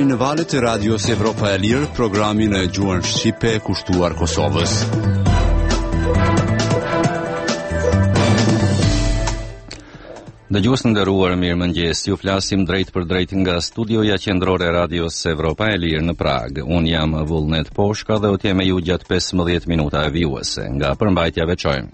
në valët e radios Evropa e Lirë, programin e gjuhën shqipe kushtuar Kosovës. Dëgjues të nderuar, mirëmëngjes. Ju flasim drejt për drejt nga studioja qendrore e radios Evropa e Lirë në Prag. Un jam Vullnet Poshka dhe u të jem me ju gjatë 15 minuta e vijuese nga përmbajtja veçojmë.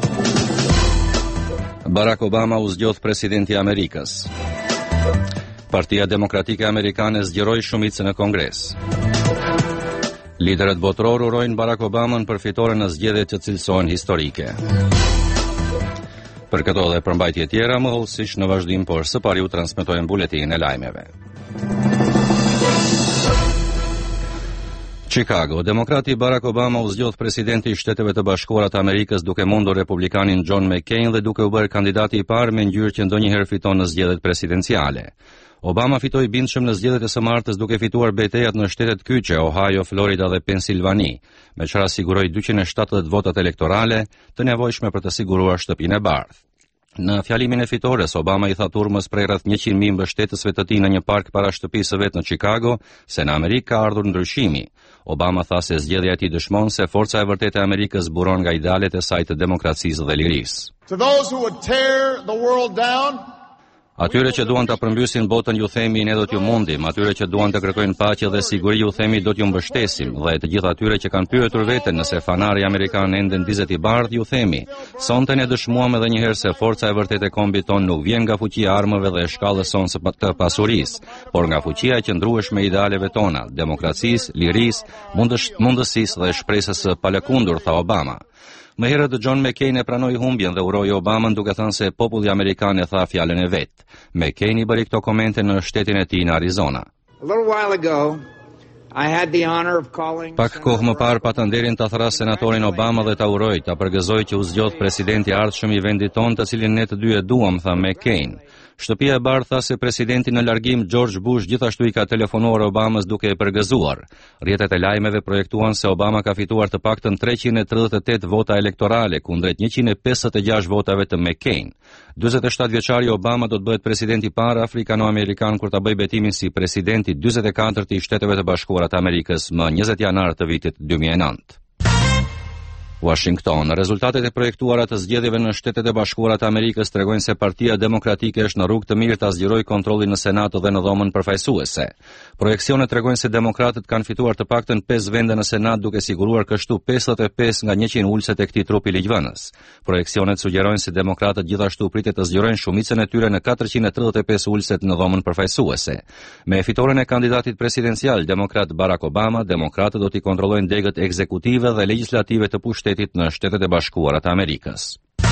Barack Obama u zgjodh presidenti i Amerikës. Partia Demokratike Amerikane zgjeroi shumicën në Kongres. Liderët botror urojnë Barack Obamën për fitore në zgjedhjet që cilësohen historike. Për këto dhe përmbajtje tjera, më hollësisht në vazhdim, por së pari u transmetojmë buletinin e lajmeve. Chicago. Demokrati Barack Obama u zgjodh presidenti i Shteteve të Bashkuara të Amerikës duke mundur republikanin John McCain dhe duke u bërë kandidati i parë me ngjyrë që ndonjëherë fiton në zgjedhjet presidenciale. Obama fitoi bindshëm në zgjedhjet e së martës duke fituar betejat në shtetet kyçe Ohio, Florida dhe Pensilvani, me çfarë siguroi 270 votat elektorale të nevojshme për të siguruar shtëpinë e bardhë. Në fjalimin e fitores, Obama i tha turmës prej rreth 100.000 mbështetësve të tij në një park para shtëpisë së vet në Chicago se në Amerikë ka ardhur ndryshimi. Obama tha se zgjedhja e tij dëshmon se forca e vërtetë e Amerikës zburon nga idealet e saj të demokracisë dhe lirisë. To those who would tear the world down, atyre që duan ta përmbysin botën ju themi ne do t'ju mundim, atyre që duan të kërkojnë paqe dhe siguri ju themi do t'ju mbështesim, dhe të gjithë atyre që kanë pyetur veten nëse fanari amerikan ende ndizet i bardh ju themi, sonte ne dëshmuam edhe një herë se forca e vërtetë e kombit ton nuk vjen nga fuqia e armëve dhe e shkallës sonë të pasurisë, por nga fuqia e qëndrueshme e idealeve tona, demokracisë, lirisë, mundësisë dhe shpresës së palëkundur, tha Obama. Më herët John McCain e pranoi humbjen dhe uroi Obamën duke thënë se populli amerikan e tha fjalën e vet. McCain i bëri këto komente në shtetin e tij në Arizona. Pak kohë më parë pata nderin ta thras senatorin Obama dhe ta uroj, ta përgëzoj që u zgjodh presidenti i ardhshëm i vendit tonë, të cilin ne të dy e duam, tha McCain. Shtëpia e bardhë tha se presidenti në largim George Bush gjithashtu i ka telefonuar Obamës duke e përgëzuar. Rrjetet e lajmeve projektuan se Obama ka fituar të paktën 338 vota elektorale kundrejt 156 votave të McCain. 47 vjeçari Obama do të bëhet presidenti i parë afrikano-amerikan kur ta bëjë betimin si presidenti 44 i Shteteve të Bashkuara të Amerikës më 20 janar të vitit 2009. Washington. Rezultatet e projektuara të zgjedhjeve në Shtetet e Bashkuara të Amerikës tregojnë se Partia Demokratike është në rrugë të mirë ta zgjerojë kontrollin në Senat dhe në dhomën përfaqësuese. Projekcionet tregojnë se demokratët kanë fituar të paktën 5 vende në Senat duke siguruar kështu 55 nga 100 ulëset e këtij trupi ligjvënës. Projekcionet sugjerojnë se demokratët gjithashtu pritet të zgjerojnë shumicën e tyre në 435 ulëset në dhomën përfaqësuese. Me fitoren e kandidatit presidencial demokrat Barack Obama, demokratët do t'i kontrollojnë degët ekzekutive dhe legjislative të pushtetit në Shtetet e Bashkuara të Amerikës.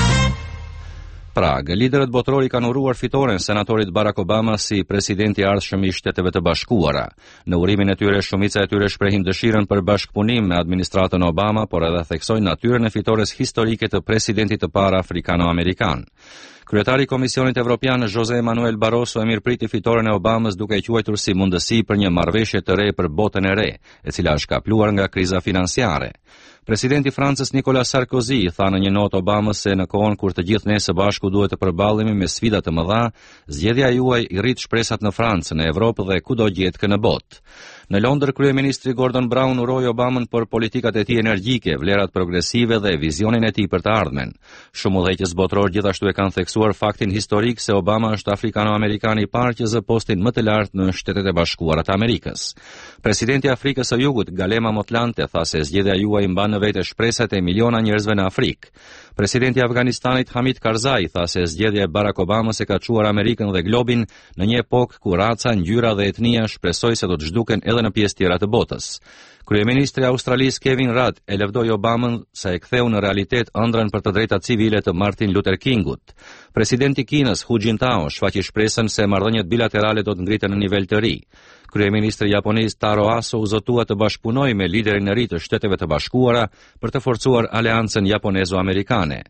Prag. Liderët botrori kanë uruar fitoren senatorit Barack Obama si presidenti i ardhshëm i Shteteve të Bashkuara. Në urimin e tyre, shumica e tyre shprehin dëshirën për bashkëpunim me administratën Obama, por edhe theksojnë natyrën e fitores historike të presidentit të parë afrikano-amerikan. Kryetari i Komisionit Evropian José Manuel Barroso e mirëpriti fitoren e Obamës duke e quajtur si mundësi për një marrëveshje të re për botën e re, e cila është kapluar nga kriza financiare. Presidenti i Francës Nicolas Sarkozy tha në një notë Obamës se në kohën kur të gjithë ne së bashku duhet të përballemi me sfida të mëdha, zgjedhja juaj i rrit shpresat në Francë, në Evropë dhe kudo gjetke në botë. Në Londër, kryeministri Gordon Brown uroi Obamën për politikat e tij energjike, vlerat progresive dhe vizionin e tij për të ardhmen. Shumë udhëheqës botror gjithashtu e kanë theksuar faktin historik se Obama është afrikano-amerikan i parë që zë postin më të lartë në Shtetet e Bashkuara të Amerikës. Presidenti i Afrikës së Jugut, Galema Motlanthe, tha se zgjedhja juaj mban në vete shpresat e miliona njerëzve në Afrikë. Presidenti i Afganistanit Hamid Karzai tha se zgjedhja e Barack Obamës e ka çuar Amerikën dhe globin në një epokë ku raca, ngjyra dhe etnia shpresoj se do të zhduken edhe në pjesë tjera të botës. Kryeministri i Australisë Kevin Rudd e lëvdoi Obamën se e ktheu në realitet ëndrrën për të drejtat civile të Martin Luther Kingut. Presidenti i Kinës Hu Jintao shfaqi shpresën se marrëdhëniet bilaterale do të ngriten në nivel të ri. Kryeministri japonez Taro Aso u zotua të bashkëpunojë me liderin e ri të Shteteve të Bashkuara për të forcuar aleancën japonezo-amerikane.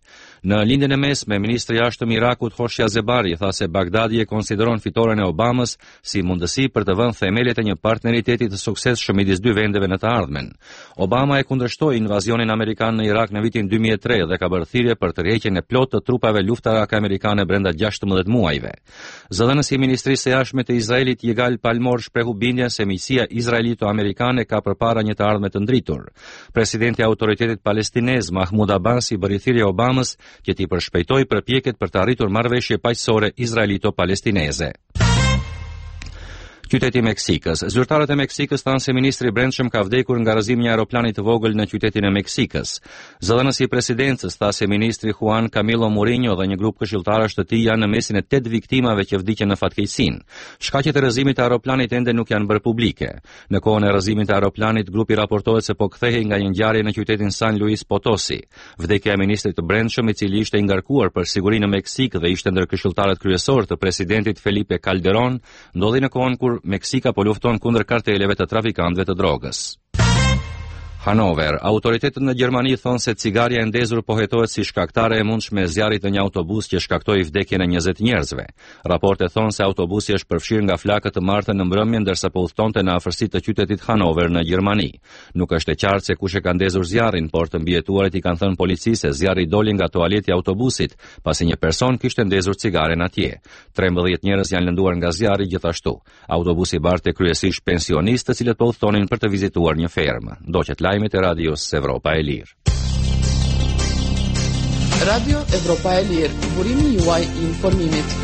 Në lindjen e mesme, ministri i jashtëm i Irakut Hoshia Zebari tha se Bagdadi e konsideron fitoren e Obamës si mundësi për të vënë themelet e një partneriteti të suksesshëm midis dy vendeve në të ardhmen. Obama e kundërshtoi invazionin amerikan në Irak në vitin 2003 dhe ka bërë thirrje për tërheqjen e plotë të trupave luftarake amerikane brenda 16 muajve. Zëdhënësi i Ministrisë së Jashtme të Izraelit Yigal Palmor shprehu bindjen se miqësia izraelito-amerikane ka përpara një të ardhme të ndritur. Presidenti i Autoritetit Palestinez Mahmoud Abbas i bëri thirrje Obamës që t'i përshpejtoj përpjekjet për të arritur marrëveshje paqësore izraelito-palestineze. Qyteti i Meksikës. Zyrtarët e Meksikës thanë se ministri i Brendshëm ka vdekur nga rrëzimi i aeroplanit të vogël në qytetin e Meksikës. Zëdhënësi i presidencës tha se ministri Juan Camilo Mourinho dhe një grup këshilltarësh të tij janë në mesin e 8 viktimave që vdiqën në fatkeqësinë. Shkaqet e rrëzimit të aeroplanit ende nuk janë bërë publike. Në kohën e rrëzimit të aeroplanit, grupi raportohet se po kthehej nga një ngjarje në qytetin San Luis Potosi. Vdekja e ministrit të Brendshëm, i cili ishte i ngarkuar për sigurinë në Meksikë dhe ishte ndër këshilltarët kryesorë të presidentit Felipe Calderón, ndodhi në kohën kur Meksika po lufton kundër karteleve të trafikantëve të drogës. Hanover. Autoritetet në Gjermani thonë se cigaria e ndezur po hetohet si shkaktare e mundshme e zjarrit në një autobus që shkaktoi vdekjen e 20 njerëzve. Raportet thonë se autobusi është përfshirë nga flakët të martën në mbrëmje ndërsa po udhtonte në afërsi të qytetit Hanover në Gjermani. Nuk është e qartë se kush e ka ndezur zjarrin, por të mbijetuarit i kanë thënë policisë se zjarri doli nga toaleti i autobusit, pasi një person kishte ndezur cigaren atje. 13 njerëz janë lënduar nga zjarri gjithashtu. Autobusi barte kryesisht pensionistë, të cilët po udhtonin për të vizituar një fermë. Ndoqet lajmet e radios Evropa e Lirë. Radio Evropa e Lirë, burimi juaj i informimit.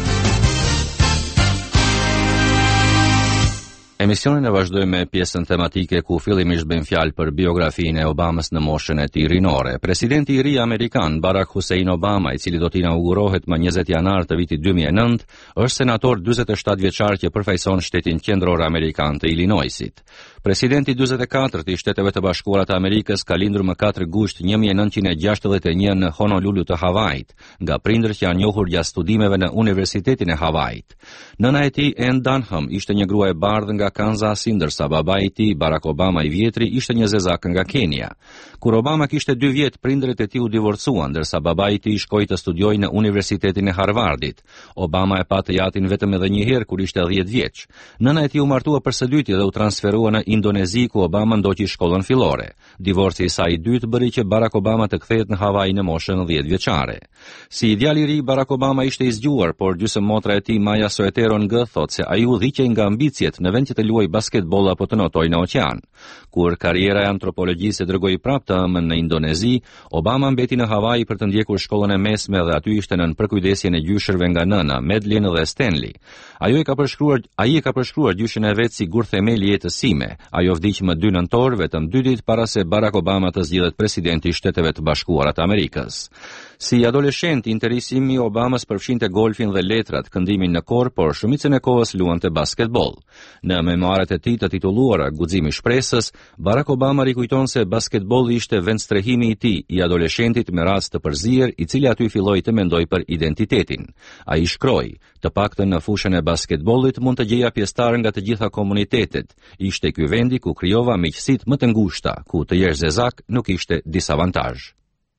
Emisionin e vazhdojmë me pjesën tematike ku fillimisht bëjmë fjalë për biografinë e Obamës në moshën e tij rinore. Presidenti i ri amerikan Barack Hussein Obama, i cili do të inaugurohet më 20 janar të vitit 2009, është senator 47 vjeçar që përfaqëson shtetin qendror amerikan të Illinoisit. Presidenti 44 i Shteteve të Bashkuara të Amerikës ka lindur më 4 gusht 1961 në Honolulu të Havajit, nga prindër që janë njohur gjatë studimeve në Universitetin e Havajit. Nëna e tij, Ann Dunham, ishte një grua e bardhë nga Kansas, ndërsa babai i tij, Barack Obama i vjetri, ishte një zezak nga Kenia. Kur Obama kishte 2 vjet, prindërit e tij u divorcuan, ndërsa babai i tij shkoi të studiojë në Universitetin e Harvardit. Obama e pa të jatin vetëm edhe një herë kur ishte 10 vjeç. Nëna e tij u martua për së dyti dhe u transferua në Indonezi, ku Obama ndoqi shkollën fillore. Divorci i saj i dytë bëri që Barack Obama të kthehet në Havaj në moshën 10 vjeçare. Si ideal i ri, Barack Obama ishte i zgjuar, por gjysmëmotra e tij, Maya Soetero Ng, thotë se ai u dhiqej nga ambicjet në vend që të luajë basketboll apo të notojë në oqean. Kur karriera e antropologjisë e dërgoi prapë të ëmën në Indonezi, Obama mbeti në Havaj për të ndjekur shkollën e mesme dhe aty ishte nën përkujdesjen e gjyshërve nga nëna, Madeline dhe Stanley. Ai e ka përshkruar gjyshin e vet si gur themeli i jetës sime. Ajo vdiq më 2 nëntor, vetëm 2 ditë para se Barack Obama të zgjidhet presidenti i Shteteve të Bashkuara të Amerikës. Si adoleshent, interesimi i Obamës përfshinte golfin dhe letrat, këndimin në korr, por shumicën e kohës luante basketboll. Në memoaret e tij të titulluara Guximi i shpresës, Barack Obama rikujton se basketbolli ishte vendstrehimi i tij, i adoleshentit me rast të përzier, i cili aty filloi të mendojë për identitetin. Ai shkroi: "Të paktën në fushën e basketbollit mund të gjeja pjesëtarë nga të gjitha komunitetet. Ishte ky vendi ku krijova miqësitë më të ngushta, ku të jesh zezak nuk ishte disavantazh."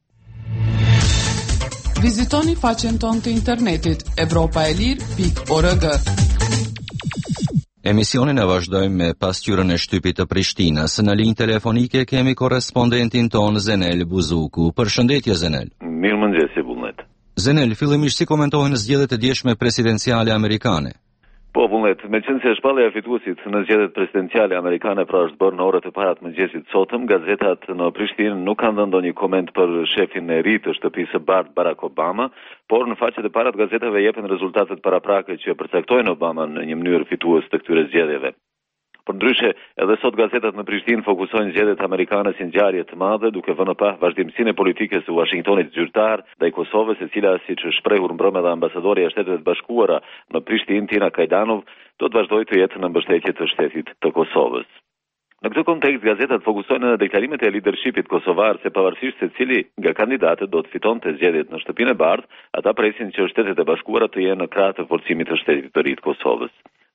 Vizitoni faqen tonë të internetit europaelir.org. Emisionin e vazhdojmë me pasqyrën e shtypit të Prishtinës. Në linjë telefonike kemi korrespondentin ton Zenel Buzuku. Përshëndetje Zenel. Mirëmëngjes, Vullnet. Zenel, fillimisht si komentohen zgjedhjet e djeshme presidenciale amerikane? Po, Vullnet, me qenë se shpallja e fituesit në zgjedhjet presidenciale amerikane pra është bërë në orët e para të mëngjesit sotëm, gazetat në Prishtinë nuk kanë dhënë ndonjë koment për shefin e ri të shtëpisë së bardhë Barack Obama, por në faqet e para të gazetave jepen rezultatet paraprake që përcaktojnë Obama në një mënyrë fitues të këtyre zgjedhjeve. Por ndryshe, edhe sot gazetat në Prishtinë fokusojnë zgjedhjet amerikane si ngjarje të madhe, duke vënë pa vazhdimsinë e politikës së Washingtonit zyrtar ndaj Kosovës, e cila, siç është shprehur mbrëm edhe ambasadori i Shtetit të Bashkuara në Prishtinë, Tina Kajdanov, do të vazhdojë të jetë në mbështetje të shtetit të Kosovës. Në këtë kontekst, gazetat fokusojnë edhe deklarimet e leadershipit kosovar se pavarësisht se cili nga kandidatët do të fitonte zgjedhjet në Shtëpinë e Bardhë, ata presin që Shtetet e Bashkuara të jenë në krah të forcimit të Shtetit të Ri të Kosovës.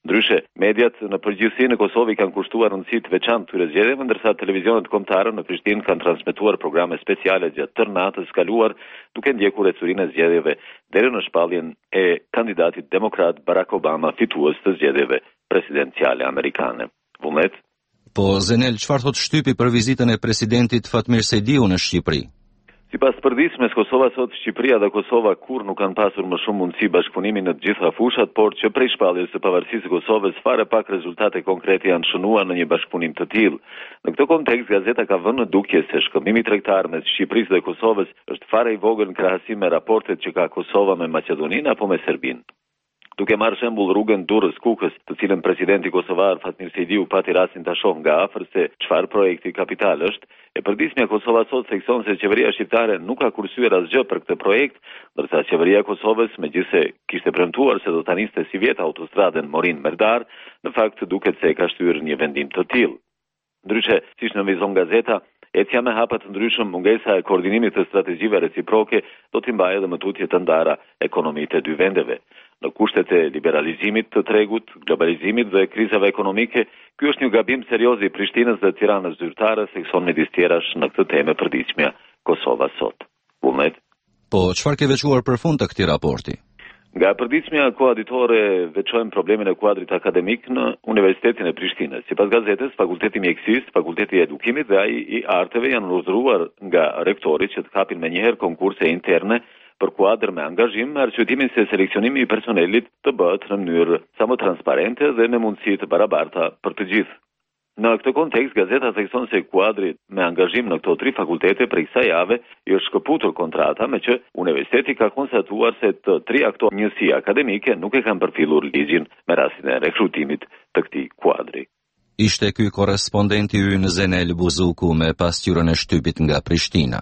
Ndryshe, mediat në përgjithësi në Kosovë kanë kushtuar rëndësi të veçantë këtyre zgjedhjeve, ndërsa televizionet kombëtare në Prishtinë kanë transmetuar programe speciale gjatë tërë natës kaluar, duke ndjekur ecurinë e zgjedhjeve deri në shpalljen e kandidatit demokrat Barack Obama, fitues të zgjedhjeve presidenciale amerikane. Vullnet. Po Zenel, çfarë thot shtypi për vizitën e presidentit Fatmir Sejdiu në Shqipëri? Sipas përditshmes, Kosova sot, Shqipëria dhe Kosova kur nuk kanë pasur më shumë mundësi bashkëpunimi në të gjitha fushat, por që prej shpalljes së pavarësisë së Kosovës fare pak rezultate konkrete janë shënuar në një bashkëpunim të tillë. Në këtë kontekst, gazeta ka vënë në dukje se shkëmbimi tregtar mes Shqipërisë dhe Kosovës është fare i vogël në krahasim me raportet që ka Kosova me Maqedoninë apo me Serbinë. Duke marrë shembull rrugën Durrës-Kukës, të cilën presidenti kosovar Fatmir Sejdiu pati rastin ta shohë nga afër se çfarë projekti kapital është, e përditshmja Kosova sot thekson se qeveria shqiptare nuk ka kursyer asgjë për këtë projekt, ndërsa qeveria e Kosovës, megjithse kishte premtuar se do ta niste si vjet autostradën Morin-Merdar, në fakt duket se ka shtyrë një vendim të tillë. Ndryshe, siç nënvizon gazeta, ecja me hapa të ndryshëm, mungesa e koordinimit të strategjive reciproke do t'i mbajë edhe më tutje të ndara ekonomitë e dy vendeve. Në kushtet e liberalizimit të tregut, globalizimit dhe krizave ekonomike, ky është një gabim serioz i Prishtinës dhe Tiranës zyrtare, thekson midis tjerash në këtë temë përditshmja Kosova sot. Vullnet. Po çfarë ke veçuar për fund të këtij raporti? Nga përditshmja koaditore veçojmë problemin e kuadrit akademik në Universitetin e Prishtinës. Sipas gazetës, Fakulteti Mjekësisë, Fakulteti i Edukimit dhe ai i Arteve janë urdhëruar nga rektori që të hapin menjëherë konkurse interne për kuadër me angazhim, me arsyetimin se seleksionimi i personelit të bëhet në mënyrë sa më transparente dhe me mundësi të barabarta për të gjithë. Në këtë kontekst, gazeta thekson se kuadri me angazhim në këto 3 fakultete prej kësaj jave i është shkëputur kontrata, me që universiteti ka konstatuar se të 3 ato njësi akademike nuk e kanë përfillur ligjin me rastin e rekrutimit të këtij kuadri. Ishte ky korrespondenti ynë Zenel Buzuku me pasqyrën e shtypit nga Prishtina.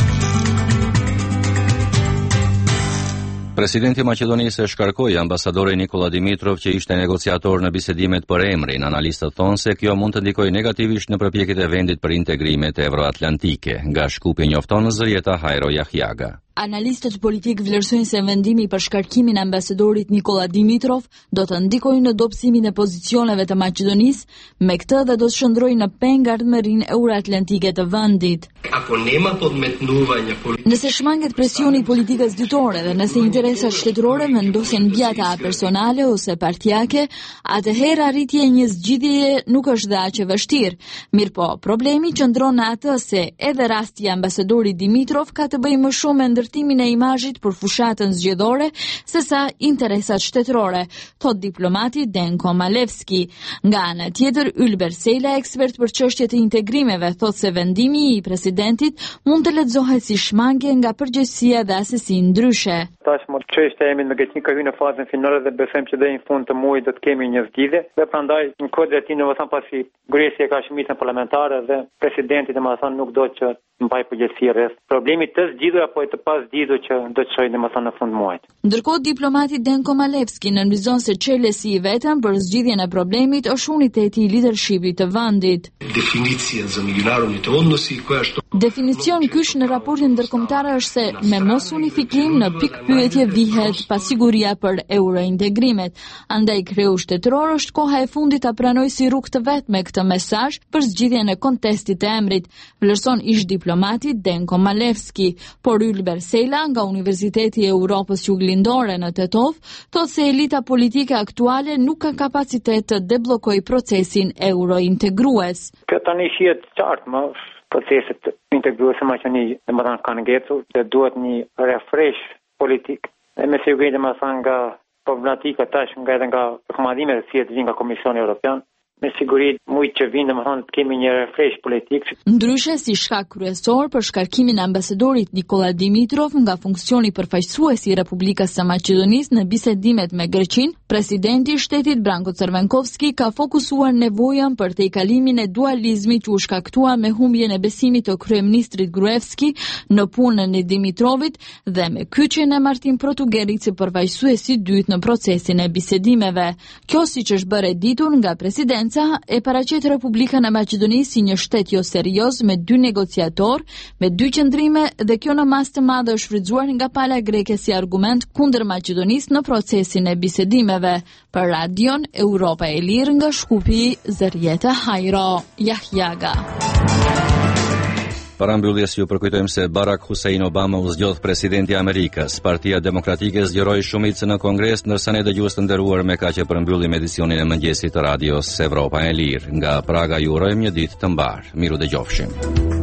Presidenti i Maqedonisë e shkarkoi ambasadorin Nikola Dimitrov që ishte negociator në bisedimet për emrin. Analistët thonë se kjo mund të ndikojë negativisht në përpjekjet e vendit për integrimet euroatlantike. Nga Shkupi njofton zërieta Hajro Jahjaga. Analistët politik vlerësojnë se vendimi për shkarkimin e ambasadorit Nikola Dimitrov do të ndikojë në dobësimin e pozicioneve të Maqedonisë, me këtë dhe do të shndrojë në peng ardhmërinë euroatlantike të vendit. Nëse shmanget presioni i politikës dytore dhe nëse interesat shtetërore vendosen mbi ata personale ose partijake, atëherë arritja e një zgjidhjeje nuk është dhe aq e vështirë. Mirëpo, problemi qëndron në atë se edhe rasti i ambasadorit Dimitrov ka të bëjë më shumë me ndërtimin e imazhit për fushatën zgjedhore sesa interesat shtetërore, thot diplomati Denko Malevski. Nga ana tjetër, Ylber Sela, ekspert për çështjet e integrimeve, thot se vendimi i presidentit mund të lexohet si shmangje nga përgjegjësia dhe asesi ndryshe. Tashmë çështja e imigracionit ka hyrë në fazën finale dhe besojmë që deri në fund të muajit do të kemi një zgjidhje dhe prandaj në kodin e tij domethënë pasi Grecia ka shumicën parlamentare dhe presidenti domethënë nuk do që mbaj përgjegjësi rreth problemit të zgjidhur apo të pas zgjidhur që do të shojë domethënë në fund muajit. Ndërkohë diplomati Denko Malevski nënvizon se çelësi i vetëm për zgjidhjen e problemit është uniteti i lidershipit të vendit. Definicion kyç në raportin ndërkombëtar është se me mos unifikim në pikë pyetje vihet pasiguria për eurointegrimet. Andaj kreu shtetëror është koha e fundit ta pranojë si rrugë të vet me këtë mesazh për zgjidhjen e kontestit të emrit, vlerëson ish diplomati Denko Malevski, por Ylber Sela nga Universiteti i Europës Juglindore në Tetov thotë se elita politike aktuale nuk ka kapacitet të deblokojë procesin eurointegrues. Kjo tani shihet qartë më proceset integruese Maqedoni, domethënë kanë ngecur dhe duhet një refresh politik. Dhe me siguri domethënë nga problematika tash nga edhe nga rekomandimet që vijnë nga Komisioni Evropian, me siguri mujt që vinë domethënë të kemi një refresh politik. Ndryshe si shkak kryesor për shkarkimin e ambasadorit Nikola Dimitrov nga funksioni përfaqësuesi i Republikës së Maqedonisë në bisedimet me Greqinë, presidenti i shtetit Branko Crvenkovski ka fokusuar nevojën për tejkalimin e dualizmit që u shkaktua me humbjen e besimit të kryeministrit Gruevski në punën e Dimitrovit dhe me kyçjen e Martin Protugerit si përfaqësuesi i dytë në procesin e bisedimeve. Kjo siç është bërë ditur nga presidenti Franca e paraqet Republikën e Maqedonisë si një shtet jo serioz me 2 negociator, me 2 qëndrime dhe kjo në mas të madhe është shfrytzuar nga pala greke si argument kundër Maqedonisë në procesin e bisedimeve. Për radion Europa e Lirë nga Shkupi, Zërjeta Hajro, Jahjaga. Para mbylljes ju përkujtojmë se Barack Hussein Obama u zgjodh presidenti i Amerikës. Partia Demokratike zgjeroi shumicën në Kongres, ndërsa ne dëgjues të nderuar me kaq e përmbyllim edicionin e mëngjesit të radios Evropa e Lirë. Nga Praga ju urojmë një ditë të mbar. Miru dëgjofshim.